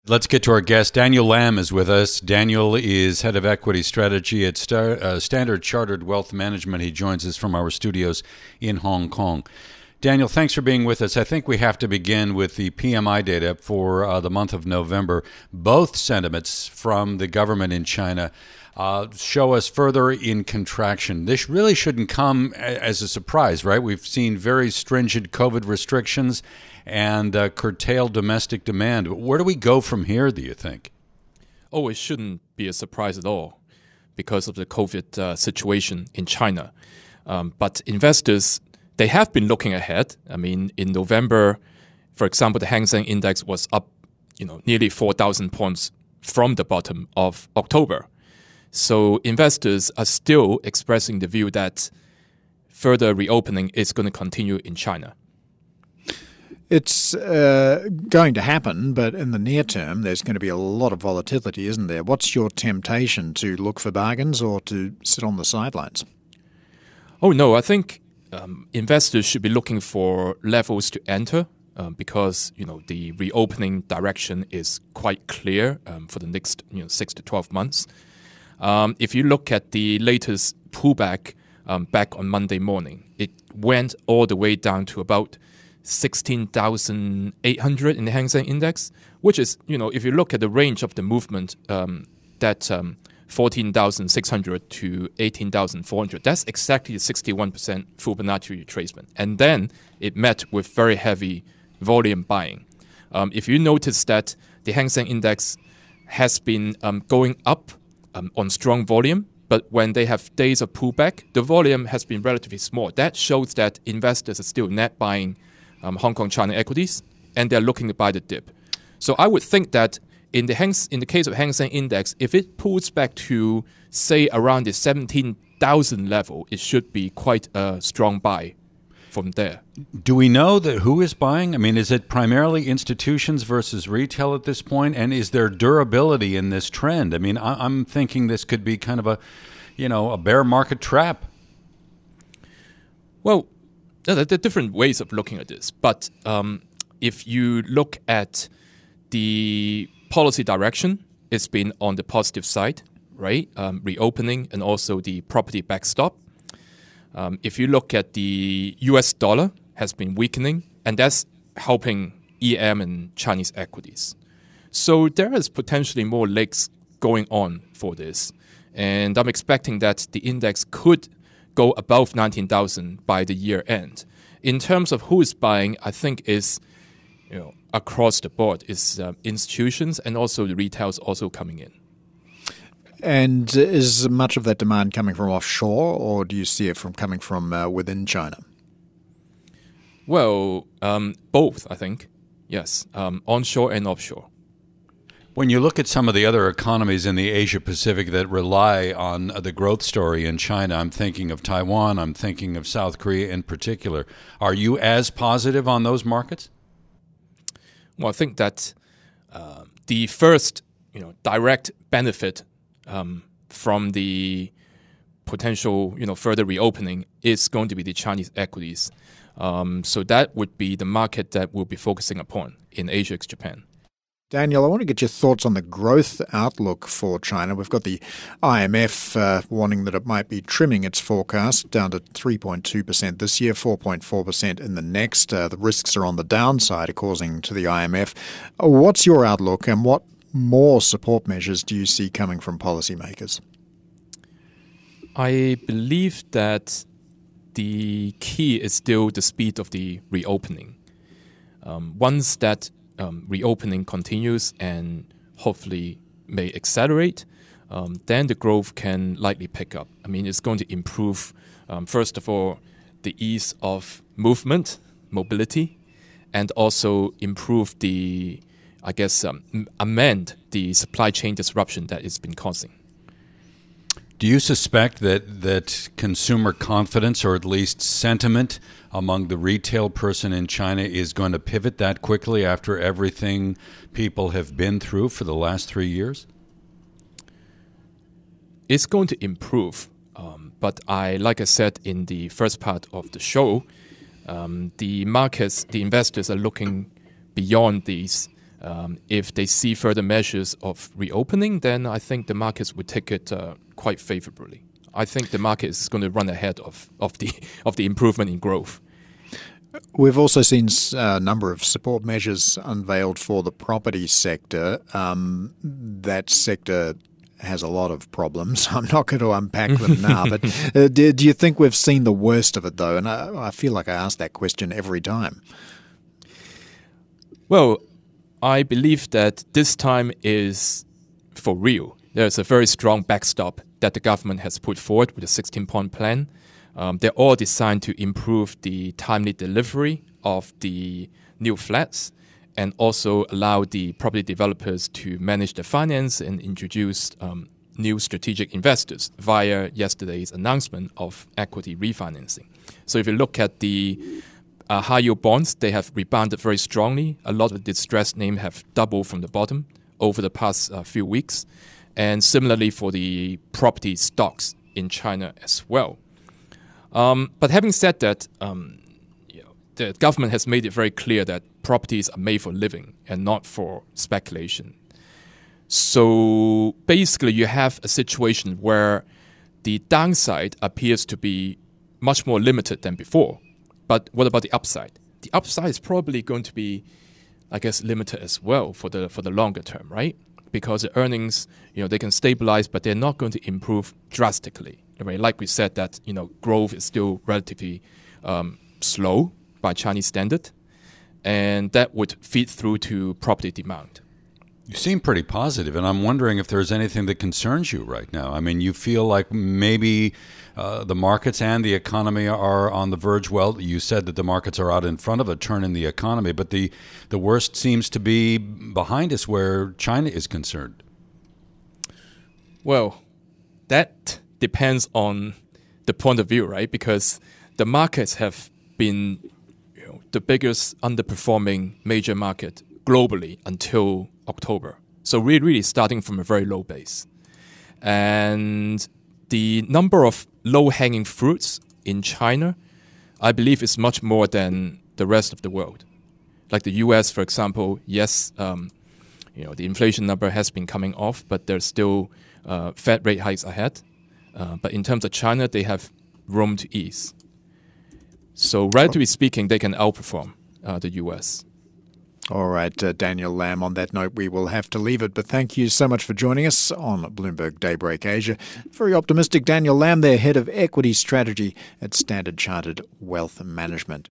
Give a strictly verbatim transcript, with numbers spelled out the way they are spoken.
Let's get to our guest. Daniel Lam is with us. Daniel is head of equity strategy at Star, uh, Standard Chartered Wealth Management. He joins us from our studios in Hong Kong. Daniel, thanks for being with us. I think we have to begin with the P M I data for uh, the month of November. Both sentiments from the government in China uh, show us further in contraction. This really shouldn't come as a surprise, right? We've seen very stringent COVID restrictions and uh, curtailed domestic demand. Where do we go from here, do you think? Oh, it shouldn't be a surprise at all because of the COVID uh, situation in China. Um, but investors, they have been looking ahead. I mean, in November, for example, the Hang Seng Index was up, you know, nearly four thousand points from the bottom of October. So investors are still expressing the view that further reopening is going to continue in China. It's uh, going to happen, but in the near term, there's going to be a lot of volatility, isn't there? What's your temptation, to look for bargains or to sit on the sidelines? Oh, no, I think um, investors should be looking for levels to enter um, because, you know, the reopening direction is quite clear um, for the next, you know, six to twelve months. Um, if you look at the latest pullback um, back on Monday morning, it went all the way down to about sixteen thousand eight hundred in the Hang Seng Index, which is, you know, if you look at the range of the movement, um, that um, fourteen thousand six hundred to eighteen thousand four hundred, that's exactly the sixty-one percent Fibonacci retracement. And then it met with very heavy volume buying. Um, if you notice that the Hang Seng Index has been um, going up um, on strong volume, but when they have days of pullback, the volume has been relatively small. That shows that investors are still net buying Um, Hong Kong China equities, and they're looking to buy the dip. So I would think that in the Hang, in the case of Hang Seng Index, if it pulls back to, say, around the seventeen thousand level, it should be quite a strong buy from there. Do we know that who is buying? I mean, is it primarily institutions versus retail at this point? And is there durability in this trend? I mean, I, I'm thinking this could be kind of a, you know, a bear market trap. Well, there are different ways of looking at this, but um, if you look at the policy direction, it's been on the positive side, right? Um, reopening and also the property backstop. Um, if you look at the U S dollar, has been weakening, and that's helping E M and Chinese equities. So there is potentially more legs going on for this, and I'm expecting that the index could go above nineteen thousand by the year end. In terms of who is buying, I think is, you know, across the board is uh, institutions and also the retails also coming in. And is much of that demand coming from offshore, or do you see it from coming from uh, within China? Well, um, both, I think. Yes, um, onshore and offshore. When you look at some of the other economies in the Asia-Pacific that rely on the growth story in China, I'm thinking of Taiwan, I'm thinking of South Korea in particular. Are you as positive on those markets? Well, I think that uh, the first, you know, direct benefit um, from the potential, you know, further reopening is going to be the Chinese equities. Um, so that would be the market that we'll be focusing upon in Asia ex-Japan. Daniel, I want to get your thoughts on the growth outlook for China. We've got the I M F uh, warning that it might be trimming its forecast down to three point two percent this year, four point four percent in the next. Uh, the risks are on the downside, according to the I M F. Uh, what's your outlook, and what more support measures do you see coming from policymakers? I believe that the key is still the speed of the reopening. Um, once that Um, reopening continues and hopefully may accelerate, um, then the growth can likely pick up. I mean, it's going to improve, um, first of all, the ease of movement, mobility, and also improve the, I guess, um, amend the supply chain disruption that it's been causing. Do you suspect that, that consumer confidence, or at least sentiment among the retail person in China, is going to pivot that quickly after everything people have been through for the last three years? It's going to improve. Um, but I, like I said in the first part of the show, um, the markets, the investors are looking beyond these Um, if they see further measures of reopening, then I think the markets would take it uh, quite favorably. I think the market is going to run ahead of, of the of the improvement in growth. We've also seen a number of support measures unveiled for the property sector. Um, that sector has a lot of problems. I'm not going to unpack them now, but uh, do, do you think we've seen the worst of it, though? And I, I feel like I ask that question every time. Well, I believe that this time is for real. There's a very strong backstop that the government has put forward with a sixteen-point plan. Um, they're all designed to improve the timely delivery of the new flats and also allow the property developers to manage the finance and introduce um, new strategic investors via yesterday's announcement of equity refinancing. So if you look at the uh, high-yield bonds, they have rebounded very strongly. A lot of distressed names have doubled from the bottom over the past uh, few weeks. And similarly for the property stocks in China as well. Um, but having said that, um, you know, the government has made it very clear that properties are made for living and not for speculation. So basically you have a situation where the downside appears to be much more limited than before. But what about the upside? The upside is probably going to be, I guess, limited as well for the for the longer term, right? Because the earnings, you know, they can stabilize, but they're not going to improve drastically. Right? Like we said, that you know, growth is still relatively um, slow by Chinese standard, and that would feed through to property demand. You seem pretty positive, and I'm wondering if there's anything that concerns you right now. I mean, you feel like maybe uh, the markets and the economy are on the verge. Well, you said that the markets are out in front of a turn in the economy, but the, the worst seems to be behind us where China is concerned. Well, that depends on the point of view, right? Because the markets have been, you know, the biggest underperforming major market globally until October. So really, really starting from a very low base. And the number of low-hanging fruits in China, I believe, is much more than the rest of the world. Like the U S, for example, yes, um, you know, the inflation number has been coming off, but there's still uh, Fed rate hikes ahead. Uh, but in terms of China, they have room to ease. So relatively speaking, they can outperform uh, the U S. All right, uh, Daniel Lam, on that note, we will have to leave it. But thank you so much for joining us on Bloomberg Daybreak Asia. Very optimistic Daniel Lam there, Head of Equity Strategy at Standard Chartered Wealth Management.